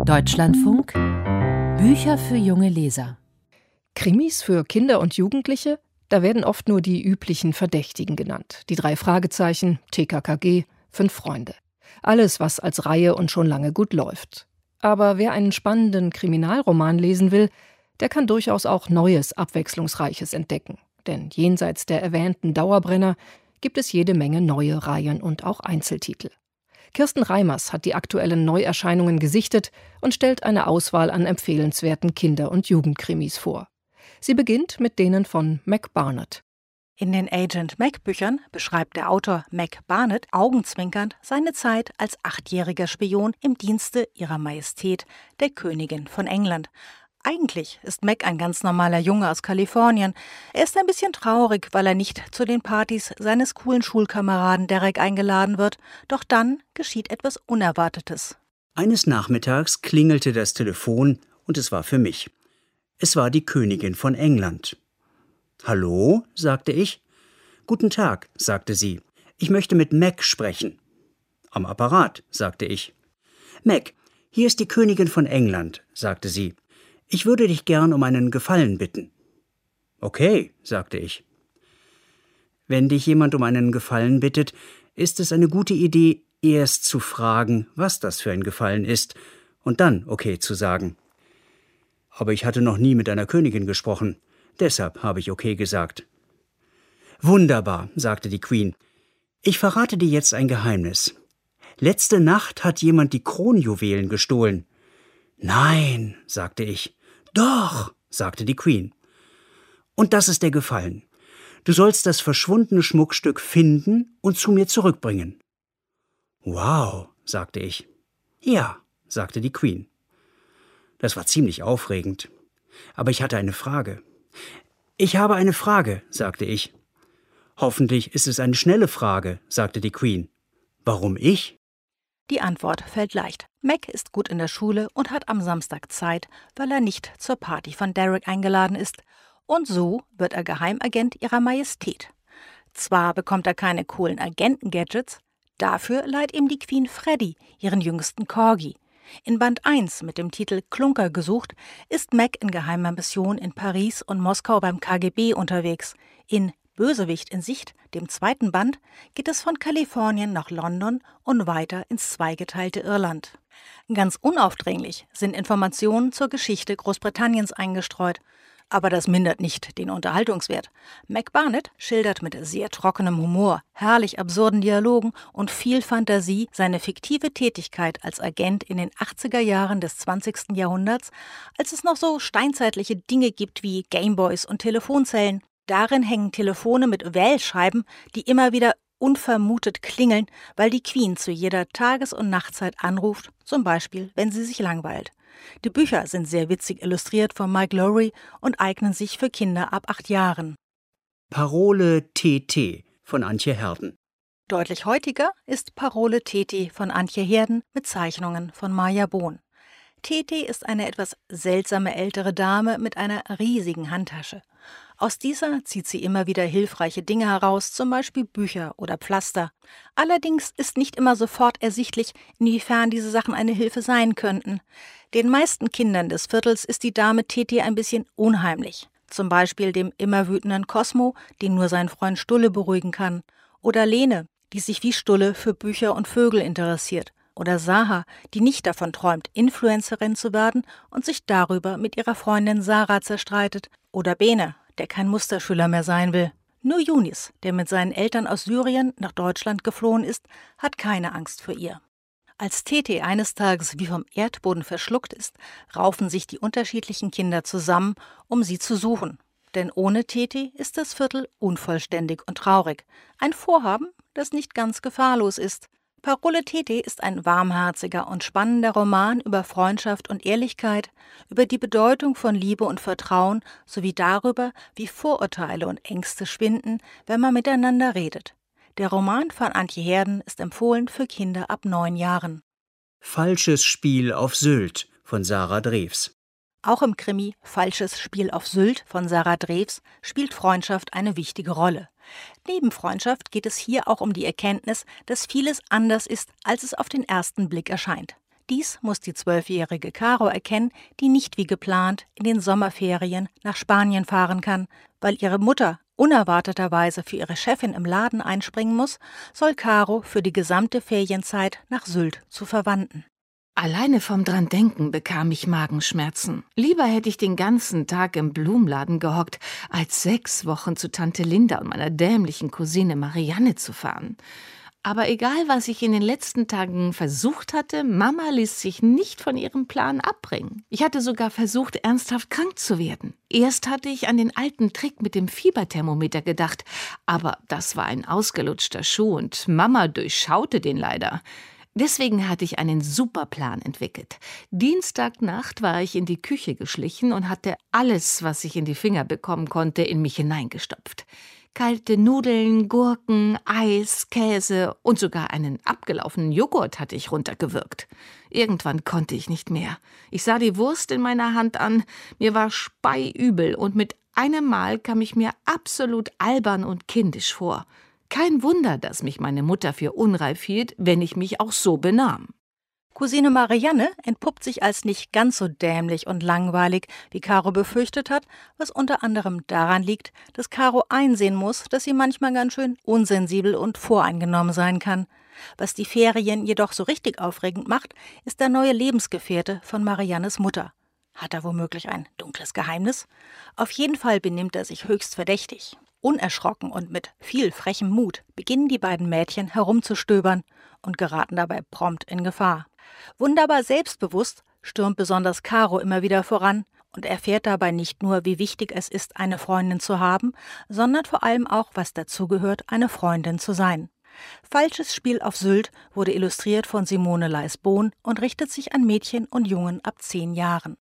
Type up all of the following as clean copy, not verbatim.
Deutschlandfunk Bücher für junge Leser. Krimis für Kinder und Jugendliche? Da werden oft nur die üblichen Verdächtigen genannt. Die 3 Fragezeichen, TKKG, 5 Freunde. Alles, was als Reihe und schon lange gut läuft. Aber wer einen spannenden Kriminalroman lesen will, der kann durchaus auch Neues, Abwechslungsreiches entdecken. Denn jenseits der erwähnten Dauerbrenner gibt es jede Menge neue Reihen und auch Einzeltitel. Kirsten Reimers hat die aktuellen Neuerscheinungen gesichtet und stellt eine Auswahl an empfehlenswerten Kinder- und Jugendkrimis vor. Sie beginnt mit denen von Mac Barnett. In den Agent Mac-Büchern beschreibt der Autor Mac Barnett augenzwinkernd seine Zeit als 8-jähriger Spion im Dienste ihrer Majestät, der Königin von England. Eigentlich ist Mac ein ganz normaler Junge aus Kalifornien. Er ist ein bisschen traurig, weil er nicht zu den Partys seines coolen Schulkameraden Derek eingeladen wird. Doch dann geschieht etwas Unerwartetes. Eines Nachmittags klingelte das Telefon und es war für mich. Es war die Königin von England. »Hallo?« sagte ich. »Guten Tag«, sagte sie. »Ich möchte mit Mac sprechen.« »Am Apparat«, sagte ich. »Mac, hier ist die Königin von England«, sagte sie. »Ich würde dich gern um einen Gefallen bitten.« »Okay«, sagte ich. Wenn dich jemand um einen Gefallen bittet, ist es eine gute Idee, erst zu fragen, was das für ein Gefallen ist, und dann okay zu sagen. Aber ich hatte noch nie mit einer Königin gesprochen, deshalb habe ich okay gesagt. »Wunderbar«, sagte die Queen. »Ich verrate dir jetzt ein Geheimnis. Letzte Nacht hat jemand die Kronjuwelen gestohlen.« »Nein«, sagte ich. »Doch«, sagte die Queen. »Und das ist der Gefallen. Du sollst das verschwundene Schmuckstück finden und zu mir zurückbringen.« »Wow«, sagte ich. »Ja«, sagte die Queen. Das war ziemlich aufregend. Aber ich hatte eine Frage. »Ich habe eine Frage«, sagte ich. »Hoffentlich ist es eine schnelle Frage«, sagte die Queen. »Warum ich?« Die Antwort fällt leicht. Mac ist gut in der Schule und hat am Samstag Zeit, weil er nicht zur Party von Derek eingeladen ist. Und so wird er Geheimagent ihrer Majestät. Zwar bekommt er keine coolen Agenten-Gadgets, dafür leiht ihm die Queen Freddy, ihren jüngsten Corgi. In Band 1 mit dem Titel Klunker gesucht ist Mac in geheimer Mission in Paris und Moskau beim KGB unterwegs. In Bösewicht in Sicht, dem 2. Band, geht es von Kalifornien nach London und weiter ins zweigeteilte Irland. Ganz unaufdringlich sind Informationen zur Geschichte Großbritanniens eingestreut. Aber das mindert nicht den Unterhaltungswert. Mac Barnett schildert mit sehr trockenem Humor, herrlich absurden Dialogen und viel Fantasie seine fiktive Tätigkeit als Agent in den 80er Jahren des 20. Jahrhunderts, als es noch so steinzeitliche Dinge gibt wie Gameboys und Telefonzellen. Darin hängen Telefone mit Wählscheiben, die immer wieder unvermutet klingeln, weil die Queen zu jeder Tages- und Nachtzeit anruft, zum Beispiel, wenn sie sich langweilt. Die Bücher sind sehr witzig illustriert von Mike Lowry und eignen sich für Kinder ab 8 Jahren. Parole TT von Antje Herden. Deutlich heutiger ist Parole TT von Antje Herden mit Zeichnungen von Maja Bohn. TT ist eine etwas seltsame ältere Dame mit einer riesigen Handtasche. Aus dieser zieht sie immer wieder hilfreiche Dinge heraus, zum Beispiel Bücher oder Pflaster. Allerdings ist nicht immer sofort ersichtlich, inwiefern diese Sachen eine Hilfe sein könnten. Den meisten Kindern des Viertels ist die Dame TT ein bisschen unheimlich. Zum Beispiel dem immer wütenden Cosmo, den nur sein Freund Stulle beruhigen kann. Oder Lene, die sich wie Stulle für Bücher und Vögel interessiert. Oder Saha, die nicht davon träumt, Influencerin zu werden und sich darüber mit ihrer Freundin Sarah zerstreitet. Oder Bene, der kein Musterschüler mehr sein will. Nur Yunis, der mit seinen Eltern aus Syrien nach Deutschland geflohen ist, hat keine Angst vor ihr. Als TT eines Tages wie vom Erdboden verschluckt ist, raufen sich die unterschiedlichen Kinder zusammen, um sie zu suchen. Denn ohne TT ist das Viertel unvollständig und traurig. Ein Vorhaben, das nicht ganz gefahrlos ist. Parole TT ist ein warmherziger und spannender Roman über Freundschaft und Ehrlichkeit, über die Bedeutung von Liebe und Vertrauen sowie darüber, wie Vorurteile und Ängste schwinden, wenn man miteinander redet. Der Roman von Antje Herden ist empfohlen für Kinder ab 9 Jahren. Falsches Spiel auf Sylt von Sarah Drews. Auch im Krimi Falsches Spiel auf Sylt von Sarah Drews spielt Freundschaft eine wichtige Rolle. Neben Freundschaft geht es hier auch um die Erkenntnis, dass vieles anders ist, als es auf den ersten Blick erscheint. Dies muss die 12-jährige Caro erkennen, die nicht wie geplant in den Sommerferien nach Spanien fahren kann. Weil ihre Mutter unerwarteterweise für ihre Chefin im Laden einspringen muss, soll Caro für die gesamte Ferienzeit nach Sylt zu Verwandten. Alleine vom dran denken bekam ich Magenschmerzen. Lieber hätte ich den ganzen Tag im Blumenladen gehockt, als 6 Wochen zu Tante Linda und meiner dämlichen Cousine Marianne zu fahren. Aber egal, was ich in den letzten Tagen versucht hatte, Mama ließ sich nicht von ihrem Plan abbringen. Ich hatte sogar versucht, ernsthaft krank zu werden. Erst hatte ich an den alten Trick mit dem Fieberthermometer gedacht, aber das war ein ausgelutschter Schuh und Mama durchschaute den leider. Deswegen hatte ich einen super Plan entwickelt. Dienstagnacht war ich in die Küche geschlichen und hatte alles, was ich in die Finger bekommen konnte, in mich hineingestopft. Kalte Nudeln, Gurken, Eis, Käse und sogar einen abgelaufenen Joghurt hatte ich runtergewürgt. Irgendwann konnte ich nicht mehr. Ich sah die Wurst in meiner Hand an, mir war speiübel und mit einem Mal kam ich mir absolut albern und kindisch vor. Kein Wunder, dass mich meine Mutter für unreif hielt, wenn ich mich auch so benahm. Cousine Marianne entpuppt sich als nicht ganz so dämlich und langweilig, wie Caro befürchtet hat, was unter anderem daran liegt, dass Caro einsehen muss, dass sie manchmal ganz schön unsensibel und voreingenommen sein kann. Was die Ferien jedoch so richtig aufregend macht, ist der neue Lebensgefährte von Mariannes Mutter. Hat er womöglich ein dunkles Geheimnis? Auf jeden Fall benimmt er sich höchst verdächtig. Unerschrocken und mit viel frechem Mut beginnen die beiden Mädchen herumzustöbern und geraten dabei prompt in Gefahr. Wunderbar selbstbewusst stürmt besonders Caro immer wieder voran und erfährt dabei nicht nur, wie wichtig es ist, eine Freundin zu haben, sondern vor allem auch, was dazugehört, eine Freundin zu sein. Falsches Spiel auf Sylt wurde illustriert von Simone Leis-Bohn und richtet sich an Mädchen und Jungen ab 10 Jahren.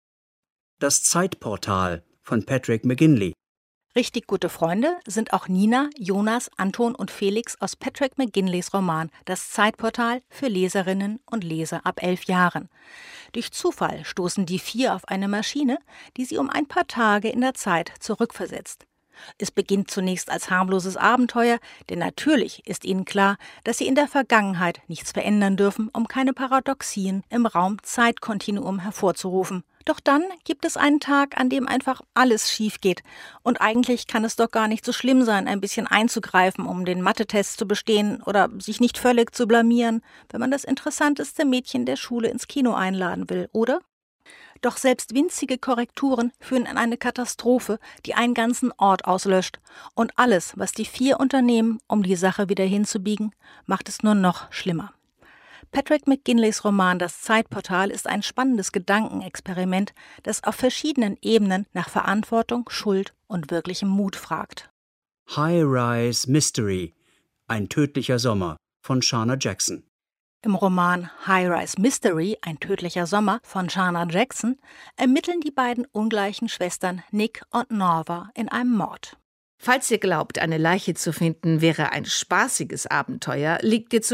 Das Zeitportal von Patrick McGinley. Richtig gute Freunde sind auch Nina, Jonas, Anton und Felix aus Patrick McGinleys Roman Das Zeitportal für Leserinnen und Leser ab 11 Jahren. Durch Zufall stoßen die 4 auf eine Maschine, die sie um ein paar Tage in der Zeit zurückversetzt. Es beginnt zunächst als harmloses Abenteuer, denn natürlich ist ihnen klar, dass sie in der Vergangenheit nichts verändern dürfen, um keine Paradoxien im Raum-Zeit-Kontinuum hervorzurufen. Doch dann gibt es einen Tag, an dem einfach alles schief geht. Und eigentlich kann es doch gar nicht so schlimm sein, ein bisschen einzugreifen, um den Mathe-Test zu bestehen oder sich nicht völlig zu blamieren, wenn man das interessanteste Mädchen der Schule ins Kino einladen will, oder? Doch selbst winzige Korrekturen führen in eine Katastrophe, die einen ganzen Ort auslöscht. Und alles, was die 4 unternehmen, um die Sache wieder hinzubiegen, macht es nur noch schlimmer. Patrick McGinleys Roman Das Zeitportal ist ein spannendes Gedankenexperiment, das auf verschiedenen Ebenen nach Verantwortung, Schuld und wirklichem Mut fragt. High Rise Mystery. Ein tödlicher Sommer von Shana Jackson. Im Roman High Rise Mystery, ein tödlicher Sommer von Shana Jackson, ermitteln die beiden ungleichen Schwestern Nick und Norva in einem Mord. Falls ihr glaubt, eine Leiche zu finden wäre ein spaßiges Abenteuer, liegt ihr zu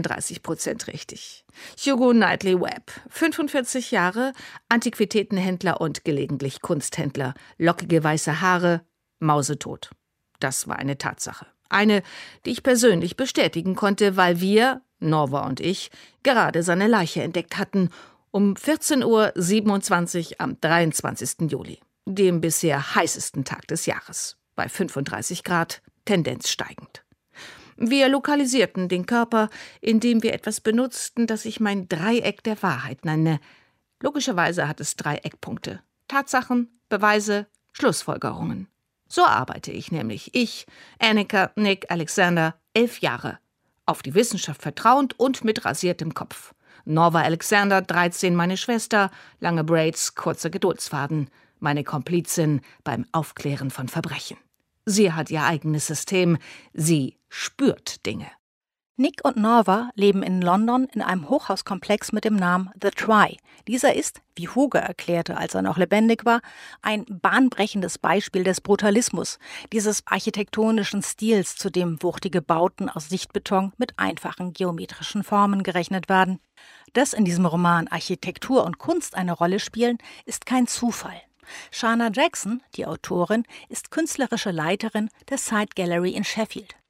33% richtig. Hugo Knightley Webb, 45 Jahre, Antiquitätenhändler und gelegentlich Kunsthändler, lockige weiße Haare, mausetot. Das war eine Tatsache. Eine, die ich persönlich bestätigen konnte, weil wir, Norva und ich, gerade seine Leiche entdeckt hatten, um 14:27 Uhr am 23. Juli, dem bisher heißesten Tag des Jahres. Bei 35 Grad, Tendenz steigend. Wir lokalisierten den Körper, indem wir etwas benutzten, das ich mein Dreieck der Wahrheit nenne. Logischerweise hat es 3 Eckpunkte. Tatsachen, Beweise, Schlussfolgerungen. So arbeite ich nämlich. Ich, Annika, Nick, Alexander, 11 Jahre. Auf die Wissenschaft vertrauend und mit rasiertem Kopf. Norva Alexander, 13, meine Schwester, lange Braids, kurzer Geduldsfaden. Meine Komplizin beim Aufklären von Verbrechen. Sie hat ihr eigenes System. Sie spürt Dinge. Nick und Norva leben in London in einem Hochhauskomplex mit dem Namen The Try. Dieser ist, wie Hugo erklärte, als er noch lebendig war, ein bahnbrechendes Beispiel des Brutalismus, dieses architektonischen Stils, zu dem wuchtige Bauten aus Sichtbeton mit einfachen geometrischen Formen gerechnet werden. Dass in diesem Roman Architektur und Kunst eine Rolle spielen, ist kein Zufall. Shana Jackson, die Autorin, ist künstlerische Leiterin der Side Gallery in Sheffield.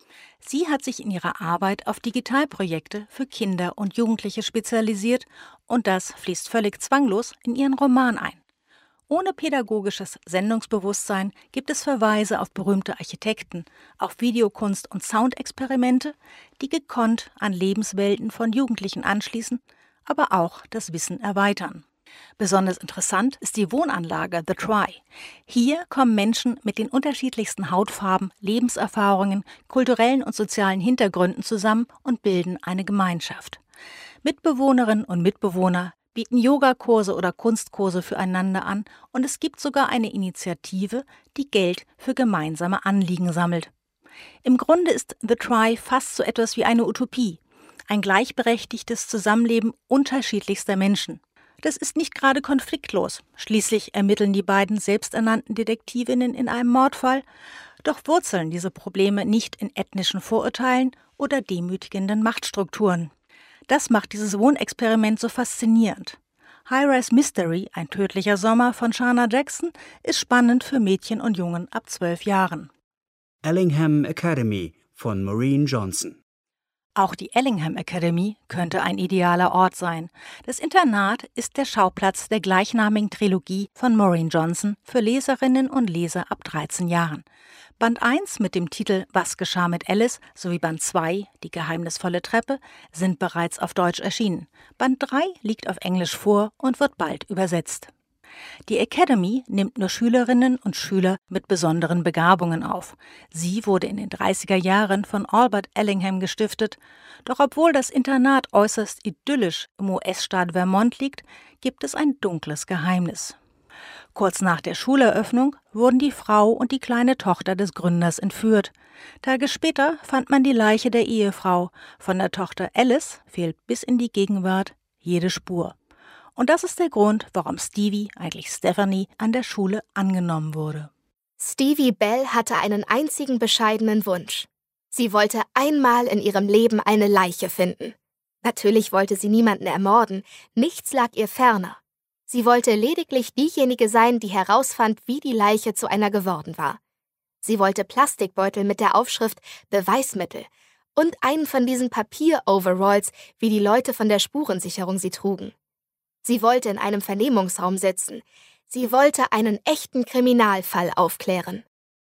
Sie hat sich in ihrer Arbeit auf Digitalprojekte für Kinder und Jugendliche spezialisiert und das fließt völlig zwanglos in ihren Roman ein. Ohne pädagogisches Sendungsbewusstsein gibt es Verweise auf berühmte Architekten, auf Videokunst und Soundexperimente, die gekonnt an Lebenswelten von Jugendlichen anschließen, aber auch das Wissen erweitern. Besonders interessant ist die Wohnanlage The Try. Hier kommen Menschen mit den unterschiedlichsten Hautfarben, Lebenserfahrungen, kulturellen und sozialen Hintergründen zusammen und bilden eine Gemeinschaft. Mitbewohnerinnen und Mitbewohner bieten Yogakurse oder Kunstkurse füreinander an und es gibt sogar eine Initiative, die Geld für gemeinsame Anliegen sammelt. Im Grunde ist The Try fast so etwas wie eine Utopie, ein gleichberechtigtes Zusammenleben unterschiedlichster Menschen. Das ist nicht gerade konfliktlos. Schließlich ermitteln die beiden selbsternannten Detektivinnen in einem Mordfall. Doch wurzeln diese Probleme nicht in ethnischen Vorurteilen oder demütigenden Machtstrukturen. Das macht dieses Wohnexperiment so faszinierend. High-Rise Mystery, ein tödlicher Sommer von Shana Jackson, ist spannend für Mädchen und Jungen ab 12 Jahren. Ellingham Academy von Maureen Johnson. Auch die Ellingham Academy könnte ein idealer Ort sein. Das Internat ist der Schauplatz der gleichnamigen Trilogie von Maureen Johnson für Leserinnen und Leser ab 13 Jahren. Band 1 mit dem Titel Was geschah mit Alice sowie Band 2 Die geheimnisvolle Treppe sind bereits auf Deutsch erschienen. Band 3 liegt auf Englisch vor und wird bald übersetzt. Die Academy nimmt nur Schülerinnen und Schüler mit besonderen Begabungen auf. Sie wurde in den 30er Jahren von Albert Ellingham gestiftet. Doch obwohl das Internat äußerst idyllisch im US-Staat Vermont liegt, gibt es ein dunkles Geheimnis. Kurz nach der Schuleröffnung wurden die Frau und die kleine Tochter des Gründers entführt. Tage später fand man die Leiche der Ehefrau. Von der Tochter Alice fehlt bis in die Gegenwart jede Spur. Und das ist der Grund, warum Stevie, eigentlich Stephanie, an der Schule angenommen wurde. Stevie Bell hatte einen einzigen bescheidenen Wunsch. Sie wollte einmal in ihrem Leben eine Leiche finden. Natürlich wollte sie niemanden ermorden, nichts lag ihr ferner. Sie wollte lediglich diejenige sein, die herausfand, wie die Leiche zu einer geworden war. Sie wollte Plastikbeutel mit der Aufschrift Beweismittel und einen von diesen Papier-Overalls, wie die Leute von der Spurensicherung sie trugen. Sie wollte in einem Vernehmungsraum sitzen. Sie wollte einen echten Kriminalfall aufklären.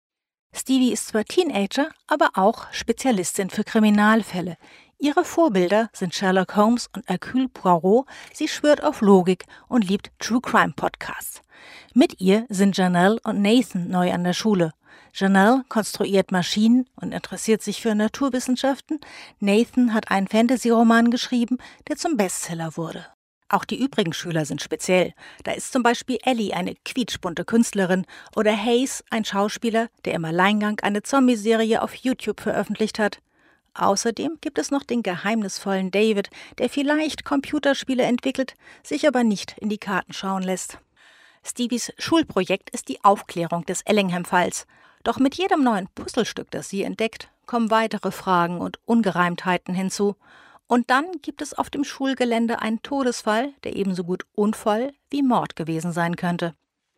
Stevie ist zwar Teenager, aber auch Spezialistin für Kriminalfälle. Ihre Vorbilder sind Sherlock Holmes und Hercule Poirot. Sie schwört auf Logik und liebt True-Crime-Podcasts. Mit ihr sind Janelle und Nathan neu an der Schule. Janelle konstruiert Maschinen und interessiert sich für Naturwissenschaften. Nathan hat einen Fantasy-Roman geschrieben, der zum Bestseller wurde. Auch die übrigen Schüler sind speziell. Da ist zum Beispiel Ellie eine quietschbunte Künstlerin oder Hayes ein Schauspieler, der im Alleingang eine Zombie-Serie auf YouTube veröffentlicht hat. Außerdem gibt es noch den geheimnisvollen David, der vielleicht Computerspiele entwickelt, sich aber nicht in die Karten schauen lässt. Stevies Schulprojekt ist die Aufklärung des Ellingham-Falls. Doch mit jedem neuen Puzzlestück, das sie entdeckt, kommen weitere Fragen und Ungereimtheiten hinzu. Und dann gibt es auf dem Schulgelände einen Todesfall, der ebenso gut Unfall wie Mord gewesen sein könnte.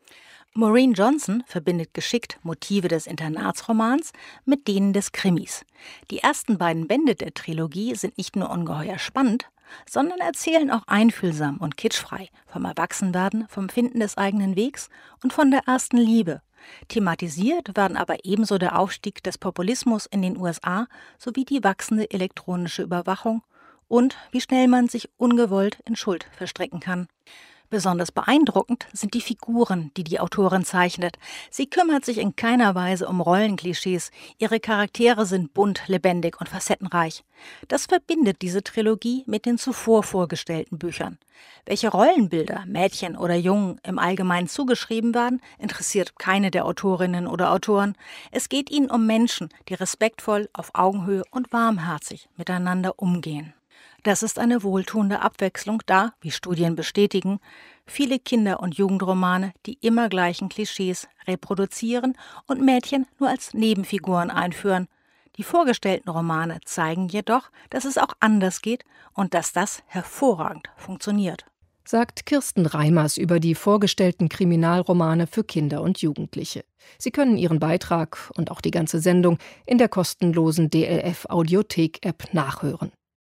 Maureen Johnson verbindet geschickt Motive des Internatsromans mit denen des Krimis. Die ersten beiden Bände der Trilogie sind nicht nur ungeheuer spannend, sondern erzählen auch einfühlsam und kitschfrei vom Erwachsenwerden, vom Finden des eigenen Wegs und von der ersten Liebe. Thematisiert werden aber ebenso der Aufstieg des Populismus in den USA sowie die wachsende elektronische Überwachung und wie schnell man sich ungewollt in Schuld verstricken kann. Besonders beeindruckend sind die Figuren, die die Autorin zeichnet. Sie kümmert sich in keiner Weise um Rollenklischees. Ihre Charaktere sind bunt, lebendig und facettenreich. Das verbindet diese Trilogie mit den zuvor vorgestellten Büchern. Welche Rollenbilder Mädchen oder Jungen im Allgemeinen zugeschrieben werden, interessiert keine der Autorinnen oder Autoren. Es geht ihnen um Menschen, die respektvoll, auf Augenhöhe und warmherzig miteinander umgehen. Das ist eine wohltuende Abwechslung, da, wie Studien bestätigen, viele Kinder- und Jugendromane die immer gleichen Klischees reproduzieren und Mädchen nur als Nebenfiguren einführen. Die vorgestellten Romane zeigen jedoch, dass es auch anders geht und dass das hervorragend funktioniert. sagt Kirsten Reimers über die vorgestellten Kriminalromane für Kinder und Jugendliche. Sie können ihren Beitrag und auch die ganze Sendung in der kostenlosen DLF Audiothek-App nachhören.